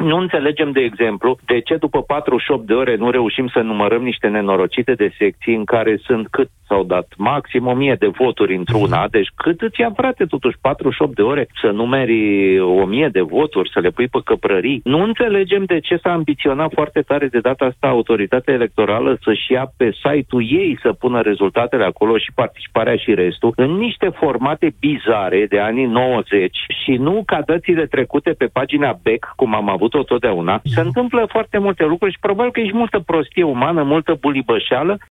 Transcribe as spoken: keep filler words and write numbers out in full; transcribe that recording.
Nu înțelegem, de exemplu, de ce după patruzeci și opt de ore nu reușim să numărăm niște nenorocite de secții în care sunt cât s-au dat maxim o mie de voturi într-una. Deci cât îți ia, frate, totuși patruzeci și opt de ore să numeri o mie de voturi, să le pui pe căprării? Nu înțelegem de ce s-a ambiționat foarte tare de data asta autoritatea electorală să-și ia pe site-ul ei să pună rezultatele acolo și participarea și restul în niște formate bizare de anii nouăzeci și nu ca dățile trecute pe pagina B E C, cum am avut-o totdeauna. Se întâmplă foarte multe lucruri și probabil că e și multă prostie umană, multă bulibășeală